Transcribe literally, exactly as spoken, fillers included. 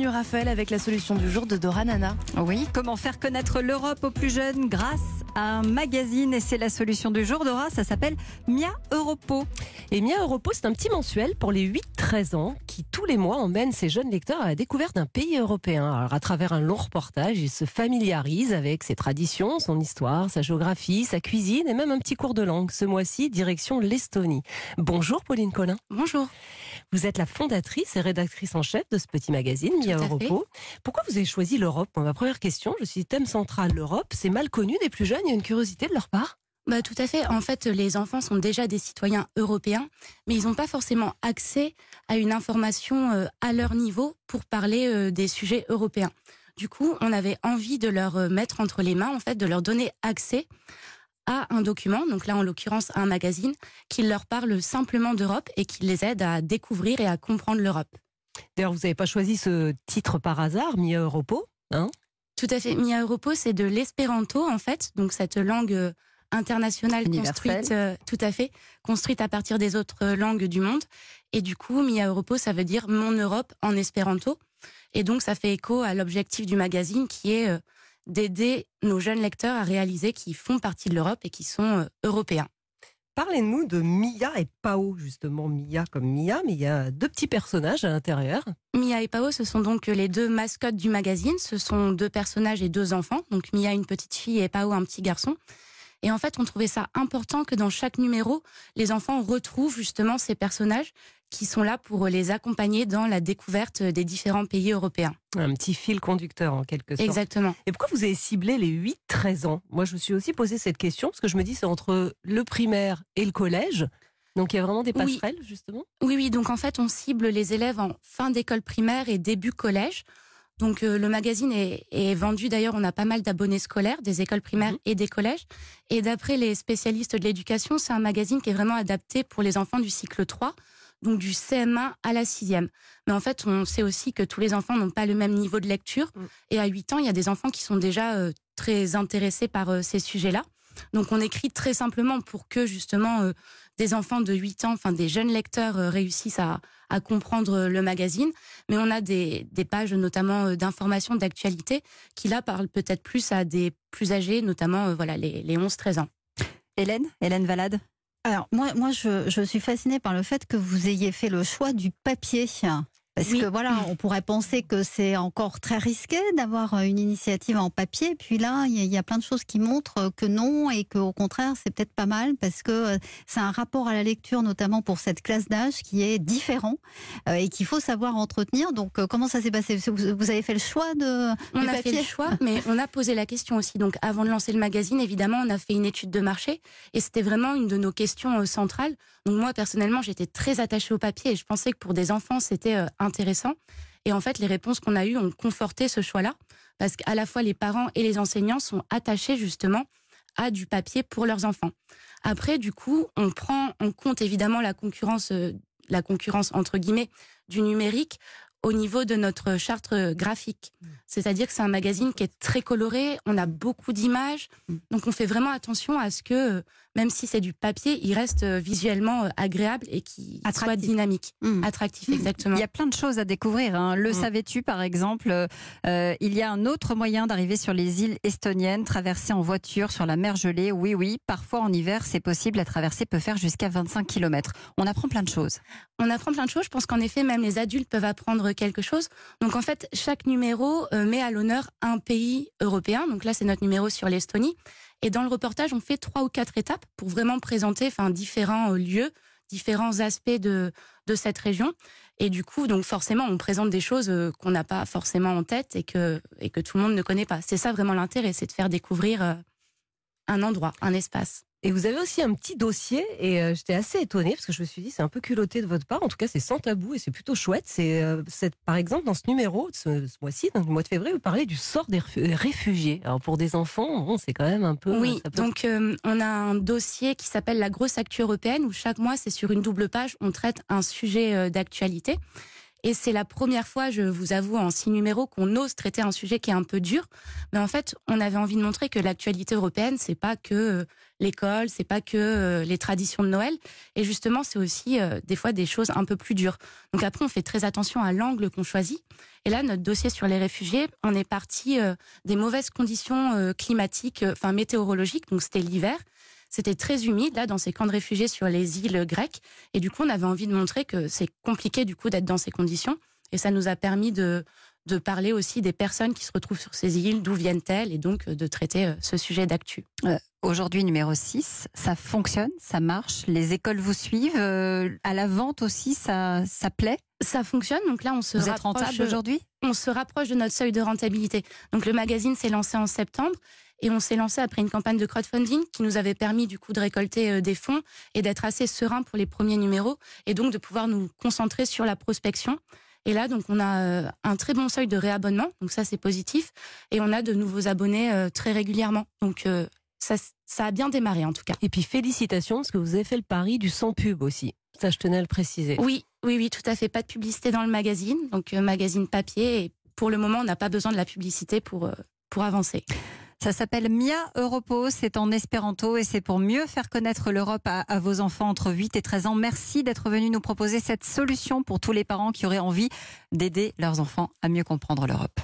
bienvenue Raphaël avec la solution du jour de Dora Nana. Oui, comment faire connaître l'Europe aux plus jeunes grâce à un magazine, et c'est la solution du jour, Dora, ça s'appelle Mia Europo. Et Mia Europo, c'est un petit mensuel pour les huit treize ans qui tous les mois emmène ses jeunes lecteurs à la découverte d'un pays européen. Alors, à travers un long reportage, ils se familiarisent avec ses traditions, son histoire, sa géographie, sa cuisine et même un petit cours de langue. Ce mois-ci, direction l'Estonie. Bonjour Pauline Collin. Bonjour. Vous êtes la fondatrice et rédactrice en chef de ce petit magazine, Mia Europo. Pourquoi vous avez choisi l'Europe? Ma première question, je suis thème central, l'Europe, c'est mal connu des plus jeunes, il y a une curiosité de leur part? Bah, tout à fait. En fait, les enfants sont déjà des citoyens européens, mais ils n'ont pas forcément accès à une information euh, à leur niveau pour parler euh, des sujets européens. Du coup, on avait envie de leur euh, mettre entre les mains, en fait, de leur donner accès à un document, donc là en l'occurrence un magazine, qui leur parle simplement d'Europe et qui les aide à découvrir et à comprendre l'Europe. D'ailleurs, vous n'avez pas choisi ce titre par hasard, Mia Europo, hein? Tout à fait. Mia Europo, c'est de l'espéranto, en fait, donc cette langue euh, internationale construite, euh, tout à fait, construite à partir des autres langues du monde. Et du coup, Mia Europo, ça veut dire Mon Europe en espéranto. Et donc, ça fait écho à l'objectif du magazine qui est euh, d'aider nos jeunes lecteurs à réaliser qu'ils font partie de l'Europe et qu'ils sont euh, européens. Parlez-nous de Mia et Pao, justement. Mia comme Mia, mais il y a deux petits personnages à l'intérieur. Mia et Pao, ce sont donc les deux mascottes du magazine. Ce sont deux personnages et deux enfants. Donc Mia, une petite fille, et Pao, un petit garçon. Et en fait, on trouvait ça important que dans chaque numéro, les enfants retrouvent justement ces personnages qui sont là pour les accompagner dans la découverte des différents pays européens. Un petit fil conducteur en quelque sorte. Exactement. Et pourquoi vous avez ciblé les huit treize ans? Moi, je me suis aussi posé cette question parce que je me dis c'est entre le primaire et le collège. Donc il y a vraiment des passerelles, oui. justement. Oui, oui. Donc en fait, on cible les élèves en fin d'école primaire et début collège. Donc euh, le magazine est, est vendu, d'ailleurs on a pas mal d'abonnés scolaires, des écoles primaires mmh. et des collèges. Et d'après les spécialistes de l'éducation, c'est un magazine qui est vraiment adapté pour les enfants du cycle trois, donc du C M un à la sixième. Mais en fait, on sait aussi que tous les enfants n'ont pas le même niveau de lecture. Mmh. Et à huit ans, il y a des enfants qui sont déjà euh, très intéressés par euh, ces sujets-là. Donc on écrit très simplement pour que justement euh, des enfants de huit ans, enfin des jeunes lecteurs euh, réussissent à, à comprendre le magazine. Mais on a des, des pages notamment euh, d'information, d'actualité, qui là parlent peut-être plus à des plus âgés, notamment euh, voilà, les, les onze treize ans. Hélène, Hélène Valade. Alors moi, moi je, je suis fascinée par le fait que vous ayez fait le choix du papier. Parce oui. que voilà, on pourrait penser que c'est encore très risqué d'avoir une initiative en papier. Puis là, il y, y a plein de choses qui montrent que non et qu'au contraire, c'est peut-être pas mal parce que c'est un rapport à la lecture, notamment pour cette classe d'âge, qui est différent euh, et qu'il faut savoir entretenir. Donc, euh, comment ça s'est passé? vous, vous avez fait le choix de On du a papier? fait le choix, mais on a posé la question aussi. Donc, avant de lancer le magazine, évidemment, on a fait une étude de marché et c'était vraiment une de nos questions euh, centrales. Donc, moi, personnellement, j'étais très attachée au papier et je pensais que pour des enfants, c'était euh, intéressant. Et en fait, les réponses qu'on a eues ont conforté ce choix-là, parce qu'à la fois les parents et les enseignants sont attachés justement à du papier pour leurs enfants. Après, du coup, on prend en compte évidemment la concurrence, euh, la concurrence entre guillemets du numérique au niveau de notre charte graphique. C'est-à-dire que c'est un magazine qui est très coloré, on a beaucoup d'images, donc on fait vraiment attention à ce que, même si c'est du papier, il reste visuellement agréable et qu'il soit dynamique. Mmh. Attractif, exactement. Il y a plein de choses à découvrir. Hein. Le mmh. savais-tu, par exemple, euh, il y a un autre moyen d'arriver sur les îles estoniennes, traverser en voiture sur la mer gelée. Oui, oui, parfois en hiver, c'est possible. La traversée peut faire jusqu'à vingt-cinq kilomètres. On apprend plein de choses. On apprend plein de choses. Je pense qu'en effet, même les adultes peuvent apprendre quelque chose. Donc en fait, chaque numéro euh, met à l'honneur un pays européen. Donc là, c'est notre numéro sur l'Estonie. Et dans le reportage, on fait trois ou quatre étapes pour vraiment présenter enfin, différents euh, lieux, différents aspects de, de cette région. Et du coup, donc forcément, on présente des choses euh, qu'on n'a pas forcément en tête et que, et que tout le monde ne connaît pas. C'est ça vraiment l'intérêt, c'est de faire découvrir euh, un endroit, un espace. Et vous avez aussi un petit dossier, et euh, j'étais assez étonnée, parce que je me suis dit, c'est un peu culotté de votre part, en tout cas c'est sans tabou, et c'est plutôt chouette. C'est, euh, c'est par exemple, dans ce numéro, ce, ce mois-ci, dans le mois de février, vous parlez du sort des réfugiés. Alors pour des enfants, bon, c'est quand même un peu... Oui, ça peut... donc euh, on a un dossier qui s'appelle La grosse actu européenne, où chaque mois, c'est sur une double page, on traite un sujet euh, d'actualité. Et c'est la première fois, je vous avoue, en six numéros, qu'on ose traiter un sujet qui est un peu dur. Mais en fait, on avait envie de montrer que l'actualité européenne, c'est pas que euh, l'école, c'est pas que euh, les traditions de Noël. Et justement, c'est aussi euh, des fois des choses un peu plus dures. Donc après, on fait très attention à l'angle qu'on choisit. Et là, notre dossier sur les réfugiés, on est parti euh, des mauvaises conditions euh, climatiques, euh, enfin météorologiques. Donc c'était l'hiver. C'était très humide, là, dans ces camps de réfugiés sur les îles grecques. Et du coup, on avait envie de montrer que c'est compliqué, du coup, d'être dans ces conditions. Et ça nous a permis de, de parler aussi des personnes qui se retrouvent sur ces îles, d'où viennent-elles, et donc de traiter ce sujet d'actu. Euh, Aujourd'hui, numéro six, ça fonctionne, ça marche, les écoles vous suivent, euh, à la vente aussi, ça, ça plaît? Ça fonctionne, donc là, on se Vous êtes rapproche, rentable aujourd'hui? On se rapproche de notre seuil de rentabilité. Donc le magazine s'est lancé en septembre. Et on s'est lancé après une campagne de crowdfunding qui nous avait permis du coup de récolter euh, des fonds et d'être assez serein pour les premiers numéros et donc de pouvoir nous concentrer sur la prospection. Et là, donc, on a euh, un très bon seuil de réabonnement, donc ça c'est positif, et on a de nouveaux abonnés euh, très régulièrement. Donc euh, ça, ça a bien démarré en tout cas. Et puis félicitations parce que vous avez fait le pari du sans pub aussi. Ça, je tenais à le préciser. Oui, oui, oui, tout à fait. Pas de publicité dans le magazine, donc euh, magazine papier. Et pour le moment, on n'a pas besoin de la publicité pour euh, pour avancer. Ça s'appelle Mia Europo, c'est en espéranto et c'est pour mieux faire connaître l'Europe à, à vos enfants entre huit et treize ans. Merci d'être venu nous proposer cette solution pour tous les parents qui auraient envie d'aider leurs enfants à mieux comprendre l'Europe.